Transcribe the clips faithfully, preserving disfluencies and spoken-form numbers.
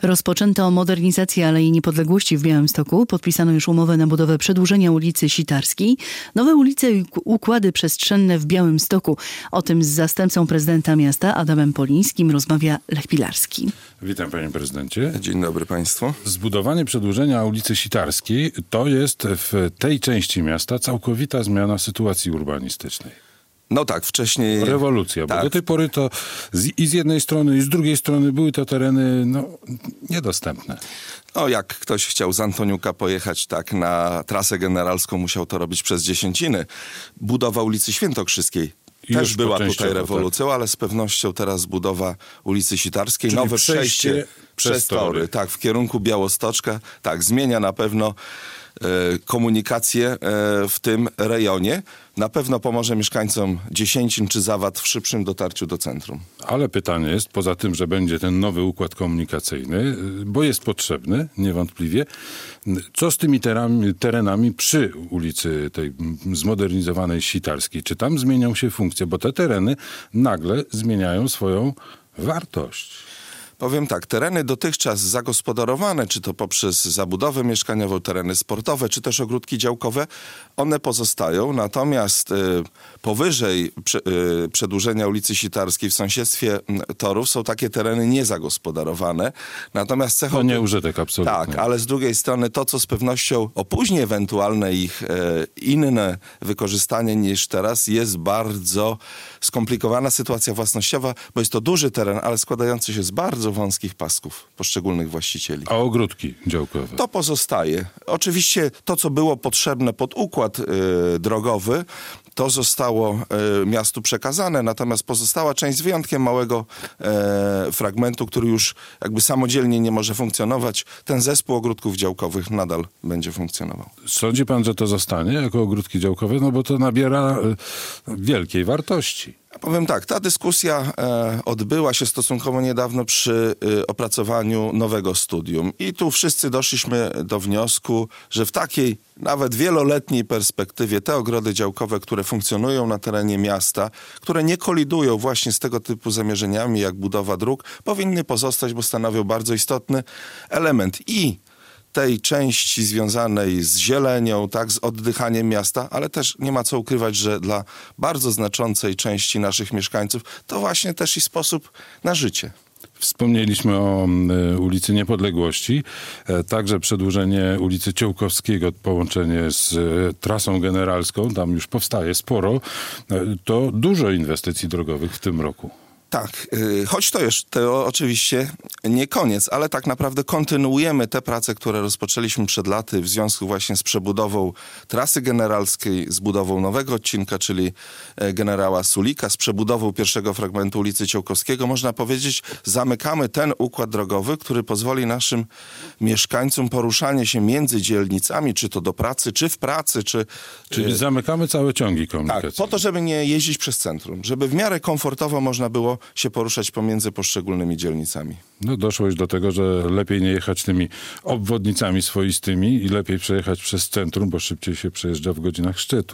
Rozpoczęto modernizację Alei Niepodległości w Białymstoku. Podpisano już umowę na budowę przedłużenia ulicy Sitarskiej. Nowe ulice i układy przestrzenne w Białymstoku. O tym z zastępcą prezydenta miasta Adamem Polińskim rozmawia Lech Pilarski. Witam, panie prezydencie. Dzień dobry państwu. Zbudowanie przedłużenia ulicy Sitarskiej to jest w tej części miasta całkowita zmiana sytuacji urbanistycznej. No tak, wcześniej... Rewolucja, tak. bo do tej pory to z, i z jednej strony, i z drugiej strony były to tereny no, niedostępne. No jak ktoś chciał z Antoniuka pojechać tak na trasę generalską, musiał to robić przez Dziesięciny. Budowa ulicy Świętokrzyskiej I też była tutaj częściowo, rewolucją, tak. Ale z pewnością teraz budowa ulicy Sitarskiej, Czyli nowe przejście przejście przez przez tory. tory, tak, w kierunku Białostoczka, tak, zmienia na pewno e, komunikację e, w tym rejonie. Na pewno pomoże mieszkańcom Dziesięcin czy Zawad w szybszym dotarciu do centrum. Ale pytanie jest, poza tym, że będzie ten nowy układ komunikacyjny, bo jest potrzebny, niewątpliwie, co z tymi terenami, terenami przy ulicy tej zmodernizowanej Sitarskiej? Czy tam zmienią się funkcje? Bo te tereny nagle zmieniają swoją wartość. Powiem tak, tereny dotychczas zagospodarowane, czy to poprzez zabudowę mieszkaniową, tereny sportowe, czy też ogródki działkowe, one pozostają, natomiast y, powyżej prze, y, przedłużenia ulicy Sitarskiej w sąsiedztwie y, torów są takie tereny niezagospodarowane, natomiast cechą... To nie użytek absolutny. Tak, ale z drugiej strony to, co z pewnością opóźni ewentualne ich y, inne wykorzystanie niż teraz, jest bardzo skomplikowana sytuacja własnościowa, bo jest to duży teren, ale składający się z bardzo wąskich pasków poszczególnych właścicieli. A ogródki działkowe? To pozostaje. Oczywiście to, co było potrzebne pod układ y, drogowy, to zostało y, miastu przekazane, natomiast pozostała część z wyjątkiem małego y, fragmentu, który już jakby samodzielnie nie może funkcjonować. Ten zespół ogródków działkowych nadal będzie funkcjonował. Sądzi pan, że to zostanie jako ogródki działkowe? No bo to nabiera y, wielkiej wartości. Ja powiem tak, ta dyskusja e, odbyła się stosunkowo niedawno przy e, opracowaniu nowego studium i tu wszyscy doszliśmy do wniosku, że w takiej nawet wieloletniej perspektywie te ogrody działkowe, które funkcjonują na terenie miasta, które nie kolidują właśnie z tego typu zamierzeniami jak budowa dróg, powinny pozostać, bo stanowią bardzo istotny element i tej części związanej z zielenią, tak, z oddychaniem miasta, ale też nie ma co ukrywać, że dla bardzo znaczącej części naszych mieszkańców to właśnie też i sposób na życie. Wspomnieliśmy o y, ulicy Niepodległości, e, także przedłużenie ulicy Ciołkowskiego, połączenie z y, trasą generalską, tam już powstaje sporo, e, to dużo inwestycji drogowych w tym roku. Tak, yy, choć to już to oczywiście nie koniec, ale tak naprawdę kontynuujemy te prace, które rozpoczęliśmy przed laty w związku właśnie z przebudową trasy generalskiej, z budową nowego odcinka, czyli e, generała Sulika, z przebudową pierwszego fragmentu ulicy Ciołkowskiego. Można powiedzieć, zamykamy ten układ drogowy, który pozwoli naszym mieszkańcom poruszanie się między dzielnicami, czy to do pracy, czy w pracy, czy... Czyli yy, zamykamy całe ciągi komunikacyjne. Tak, po to, żeby nie jeździć przez centrum, żeby w miarę komfortowo można było się poruszać pomiędzy poszczególnymi dzielnicami. No doszło już do tego, że lepiej nie jechać tymi obwodnicami swoistymi i lepiej przejechać przez centrum, bo szybciej się przejeżdża w godzinach szczytu.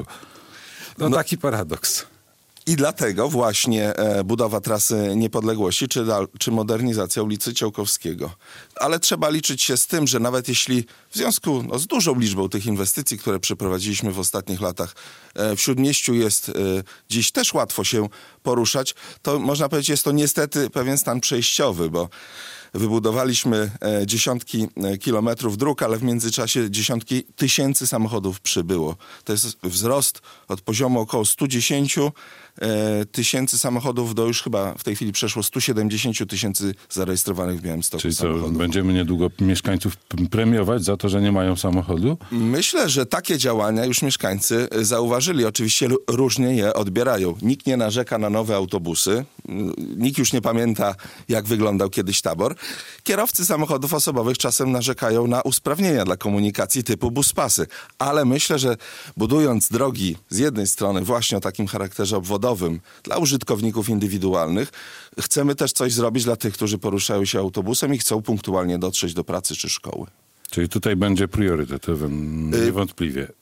No, no taki paradoks. I dlatego właśnie e, budowa trasy Niepodległości, czy, czy modernizacja ulicy Ciołkowskiego. Ale trzeba liczyć się z tym, że nawet jeśli w związku no, z dużą liczbą tych inwestycji, które przeprowadziliśmy w ostatnich latach, e, w Śródmieściu jest e, dziś też łatwo się poruszać, to można powiedzieć, jest to niestety pewien stan przejściowy, bo wybudowaliśmy e, dziesiątki e, kilometrów dróg, ale w międzyczasie dziesiątki tysięcy samochodów przybyło. To jest wzrost od poziomu około stu dziesięciu e, tysięcy samochodów do już chyba w tej chwili przeszło stu siedemdziesięciu tysięcy zarejestrowanych w Białymstoku Czyli co, samochodów. będziemy niedługo mieszkańców premiować za to, że nie mają samochodu? Myślę, że takie działania już mieszkańcy zauważyli. Oczywiście różnie je odbierają. Nikt nie narzeka na nowe autobusy. Nikt już nie pamięta, jak wyglądał kiedyś tabor. Kierowcy samochodów osobowych czasem narzekają na usprawnienia dla komunikacji typu buspasy. Ale myślę, że budując drogi z jednej strony właśnie o takim charakterze obwodowym dla użytkowników indywidualnych, chcemy też coś zrobić dla tych, którzy poruszają się autobusem i chcą punktualnie dotrzeć do pracy czy szkoły. Czyli tutaj będzie priorytetowym, niewątpliwie.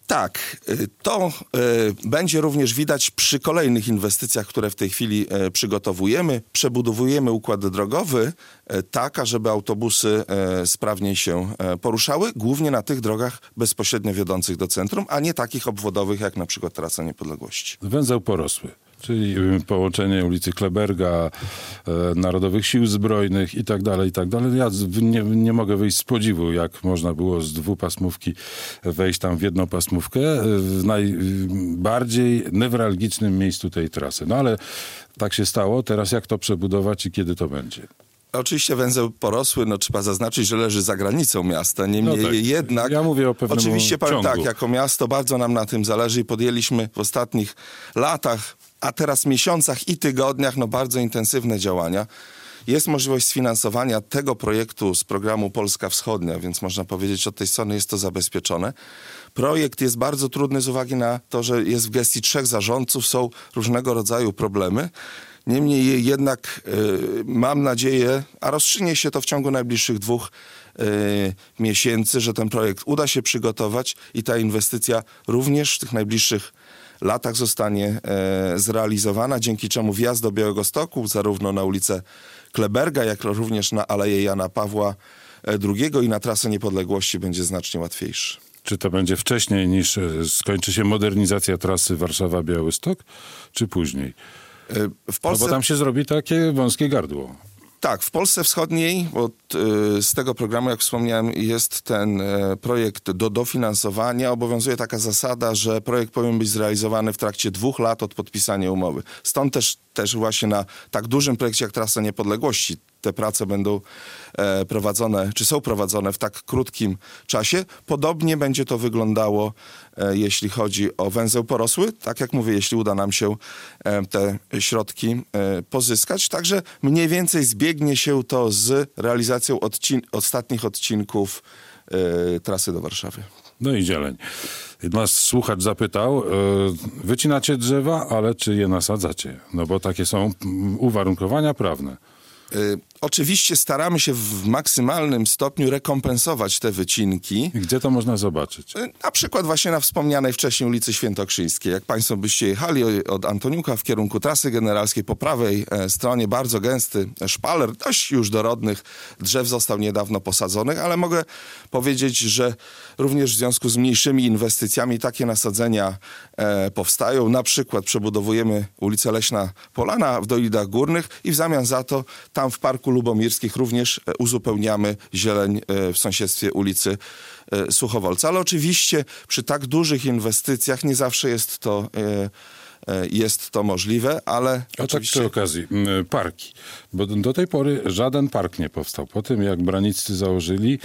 Tak, to y, będzie również widać przy kolejnych inwestycjach, które w tej chwili y, przygotowujemy. Przebudowujemy układ drogowy y, tak, ażeby autobusy y, sprawniej się y, poruszały, głównie na tych drogach bezpośrednio wiodących do centrum, a nie takich obwodowych jak na przykład Trasa Niepodległości. Węzeł porosły, czyli połączenie ulicy Kleberga, e, Narodowych Sił Zbrojnych i tak dalej, i tak dalej. Ja z- nie, nie mogę wyjść z podziwu, jak można było z dwupasmówki wejść tam w jedną pasmówkę e, w najbardziej newralgicznym miejscu tej trasy. No ale tak się stało. Teraz jak to przebudować i kiedy to będzie? Oczywiście węzeł porosły, no trzeba zaznaczyć, że leży za granicą miasta. Niemniej No tak. jednak... Ja mówię o pewnym Oczywiście powiem ciągu. tak, jako miasto bardzo nam na tym zależy i podjęliśmy w ostatnich latach, a teraz miesiącach i tygodniach, no bardzo intensywne działania. Jest możliwość sfinansowania tego projektu z programu Polska Wschodnia, więc można powiedzieć, od tej strony jest to zabezpieczone. Projekt jest bardzo trudny z uwagi na to, że jest w gestii trzech zarządców, są różnego rodzaju problemy. Niemniej jednak y, mam nadzieję, a rozstrzygnie się to w ciągu najbliższych dwóch y, miesięcy, że ten projekt uda się przygotować i ta inwestycja również w tych najbliższych latach zostanie e, zrealizowana, dzięki czemu wjazd do Białegostoku, zarówno na ulicę Kleberga, jak również na Aleję Jana Pawła drugiego i na Trasę Niepodległości będzie znacznie łatwiejszy. Czy to będzie wcześniej niż e, skończy się modernizacja trasy Warszawa-Białystok, czy później? E, w No Polsce... bo tam się zrobi takie wąskie gardło. Tak, w Polsce Wschodniej, bo y, z tego programu, jak wspomniałem, jest ten y, projekt do dofinansowania. Obowiązuje taka zasada, że projekt powinien być zrealizowany w trakcie dwóch lat od podpisania umowy. Stąd też, też właśnie na tak dużym projekcie jak Trasa Niepodległości te prace będą e, prowadzone, czy są prowadzone w tak krótkim czasie. Podobnie będzie to wyglądało, e, jeśli chodzi o węzeł porosły. Tak jak mówię, jeśli uda nam się e, te środki e, pozyskać. Także mniej więcej zbiegnie się to z realizacją odcin- ostatnich odcinków e, trasy do Warszawy. No i zieleń. Nas słuchacz zapytał, e, wycinacie drzewa, ale czy je nasadzacie? No bo takie są mm, uwarunkowania prawne. Y, oczywiście staramy się w maksymalnym stopniu rekompensować te wycinki. I gdzie to można zobaczyć? Y, Na przykład właśnie na wspomnianej wcześniej ulicy Świętokrzyskiej. Jak państwo byście jechali od Antoniuka w kierunku Trasy Generalskiej, po prawej e, stronie bardzo gęsty szpaler, dość już dorodnych drzew został niedawno posadzonych, ale mogę powiedzieć, że również w związku z mniejszymi inwestycjami takie nasadzenia e, powstają. Na przykład przebudowujemy ulicę Leśna Polana w Dolidach Górnych i w zamian za to tam w Parku Lubomirskich również e, uzupełniamy zieleń e, w sąsiedztwie ulicy e, Suchowolca. Ale oczywiście przy tak dużych inwestycjach nie zawsze jest to, e, e, jest to możliwe, ale A tak oczywiście... przy okazji, m, parki. Bo do tej pory żaden park nie powstał. Po tym, jak braniccy założyli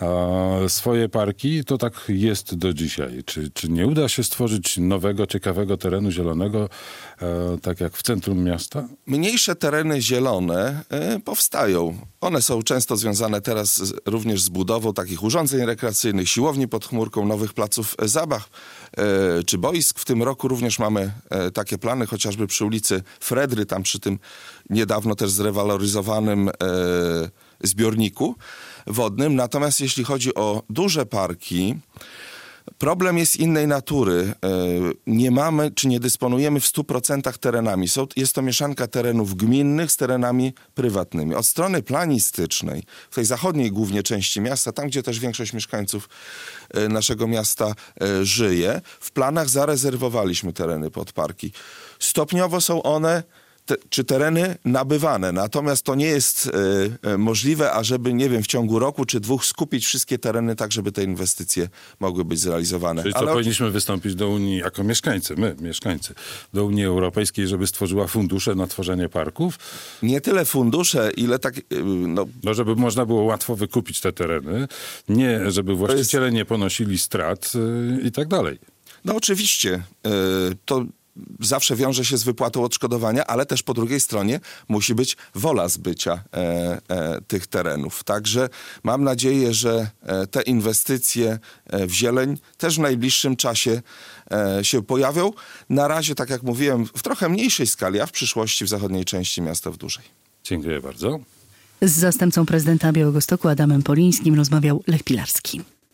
a, swoje parki, to tak jest do dzisiaj. Czy, czy nie uda się stworzyć nowego, ciekawego terenu zielonego, e, tak jak w centrum miasta? Mniejsze tereny zielone e, powstają. One są często związane teraz z, również z budową takich urządzeń rekreacyjnych, siłowni pod chmurką, nowych placów e, zabaw e, czy boisk. W tym roku również mamy e, takie plany, chociażby przy ulicy Fredry, tam przy tym niedawno też zrewaloryzowanym e, zbiorniku wodnym. Natomiast jeśli chodzi o duże parki, problem jest innej natury. Nie mamy, czy nie dysponujemy w stu procentach terenami. Są, jest to mieszanka terenów gminnych z terenami prywatnymi. Od strony planistycznej, w tej zachodniej głównie części miasta, tam gdzie też większość mieszkańców naszego miasta żyje, w planach zarezerwowaliśmy tereny pod parki. Stopniowo są one Te, czy tereny nabywane. Natomiast to nie jest y, y, możliwe, ażeby, nie wiem, w ciągu roku czy dwóch skupić wszystkie tereny tak, żeby te inwestycje mogły być zrealizowane. Czyli co, Ale powinniśmy wystąpić do Unii jako mieszkańcy, my, mieszkańcy, do Unii Europejskiej, żeby stworzyła fundusze na tworzenie parków? nie tyle fundusze, ile tak, y, no, No, żeby można było łatwo wykupić te tereny, nie, żeby właściciele nie ponosili strat y, i tak dalej. no oczywiście, y, to zawsze wiąże się z wypłatą odszkodowania, ale też po drugiej stronie musi być wola zbycia e, e, tych terenów. Także mam nadzieję, że e, te inwestycje e, w zieleń też w najbliższym czasie e, się pojawią. Na razie, tak jak mówiłem, w trochę mniejszej skali, a w przyszłości w zachodniej części miasta w dużej. Dziękuję bardzo. Z zastępcą prezydenta Białegostoku Adamem Polińskim rozmawiał Lech Pilarski.